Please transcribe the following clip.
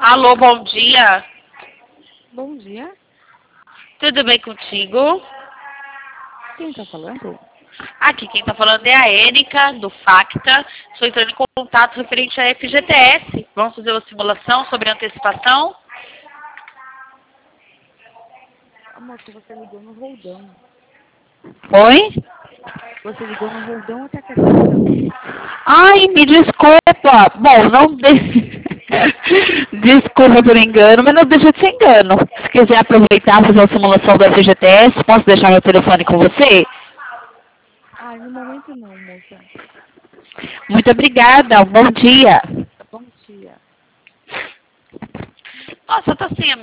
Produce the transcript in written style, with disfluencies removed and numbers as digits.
Alô, bom dia. Bom dia. Tudo bem contigo? Quem está falando? Aqui quem está falando é a Érica, do Facta. Estou entrando em contato referente à FGTS. Vamos fazer uma simulação sobre antecipação? Amor, você ligou no roldão. Oi? Você ligou no roldão até que agora? Ai, me desculpa. Bom, não de... Desculpa por engano, mas não deixa de ser engano. Se quiser aproveitar e fazer uma simulação da FGTS, posso deixar meu telefone com você? Ai, no momento não, moça. Muito obrigada. Um bom dia. Bom dia. Nossa, tá sem a